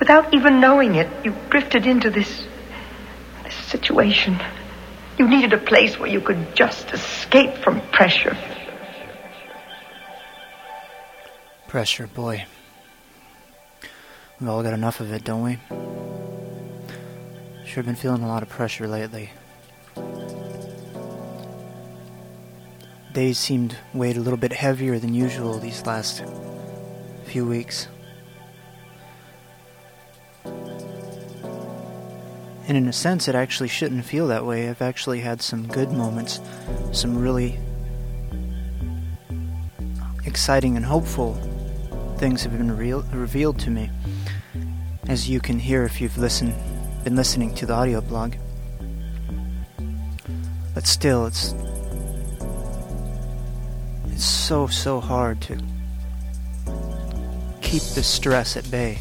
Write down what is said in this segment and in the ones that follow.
Without even knowing it, you drifted into this situation. You needed a place where you could just escape from pressure. Pressure, boy. We've all got enough of it, don't we? Sure been feeling a lot of pressure lately. Days seemed weighed a little bit heavier than usual these last few weeks. And in a sense, it actually shouldn't feel that way. I've actually had some good moments, some really exciting and hopeful things have been revealed to me, as you can hear if you've been listening to the audio blog. But still, it's so hard to keep the stress at bay.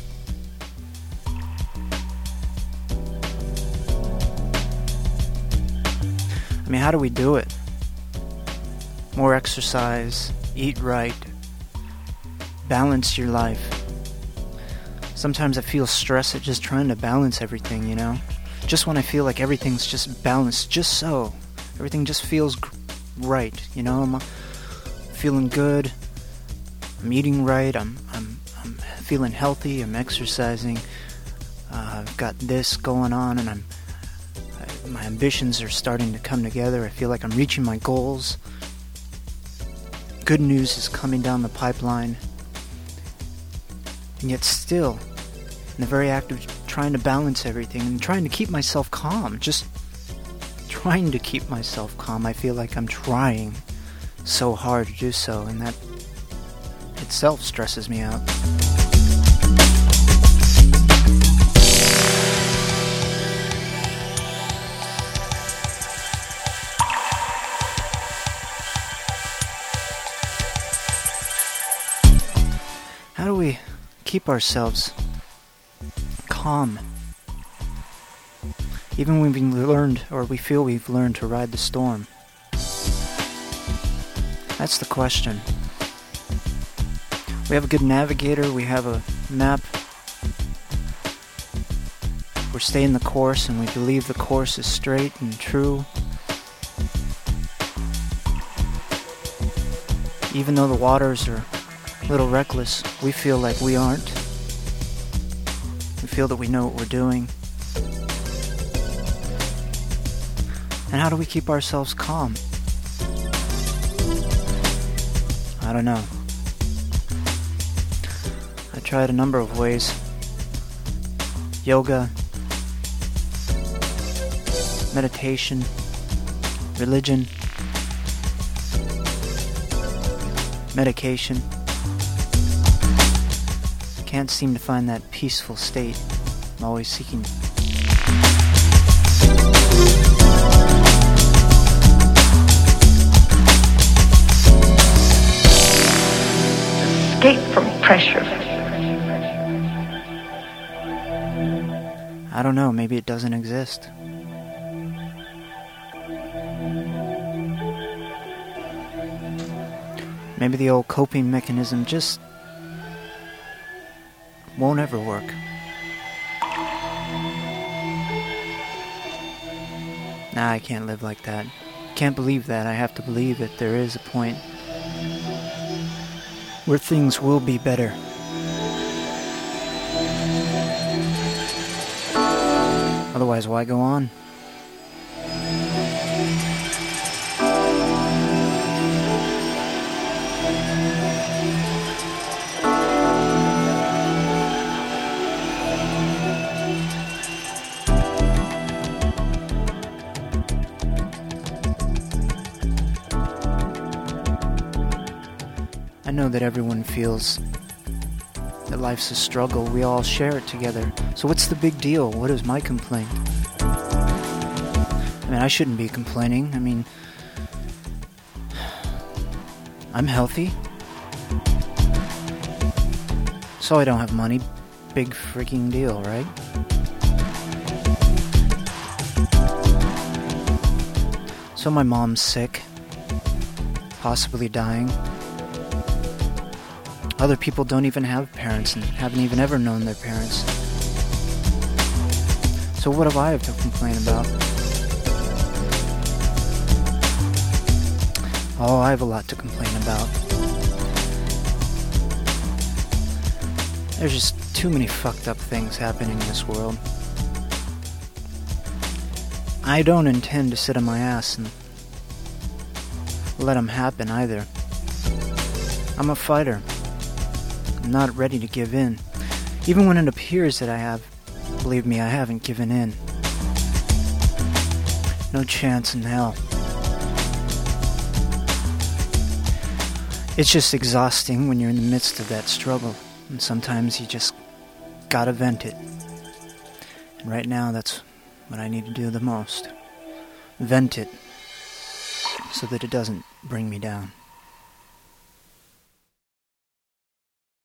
I mean, how do we do it? More exercise, eat right, balance your life. Sometimes I feel stress at just trying to balance everything, you know? Just when I feel like everything's just balanced, just so. Everything just feels right, you know? I'm feeling good, I'm eating right, I'm feeling healthy, I'm exercising, I've got this going on, and my ambitions are starting to come together. I feel like I'm reaching my goals. Good news is coming down the pipeline. And yet still, in the very act of trying to balance everything and trying to keep myself calm, just trying to keep myself calm, I feel like I'm trying so hard to do so, and that itself stresses me out. How do we keep ourselves calm? Even when we've learned, or we feel we've learned to ride the storm. That's the question. We have a good navigator, we have a map. We're staying the course, and we believe the course is straight and true. Even though the waters are a little reckless, we feel like we aren't. We feel that we know what we're doing. And how do we keep ourselves calm? I don't know. I tried a number of ways. Yoga, meditation, religion, medication. Can't seem to find that peaceful state. I'm always seeking. Escape from pressure. I don't know, maybe it doesn't exist. Maybe the old coping mechanism just won't ever work. Nah, I can't live like that. Can't believe that. I have to believe that there is a point where things will be better. Otherwise, why go on? I know that everyone feels that life's a struggle. We all share it together. So what's the big deal? What is my complaint? I mean, I shouldn't be complaining. I mean, I'm healthy. So I don't have money. Big freaking deal, right? So my mom's sick. Possibly dying. Other people don't even have parents and haven't even ever known their parents. So what do I have to complain about? Oh, I have a lot to complain about. There's just too many fucked up things happening in this world. I don't intend to sit on my ass and let them happen either. I'm a fighter. I'm not ready to give in. Even when it appears that I have, believe me, I haven't given in. No chance in hell. It's just exhausting when you're in the midst of that struggle. And sometimes you just gotta vent it. And right now, that's what I need to do the most. Vent it. So that it doesn't bring me down.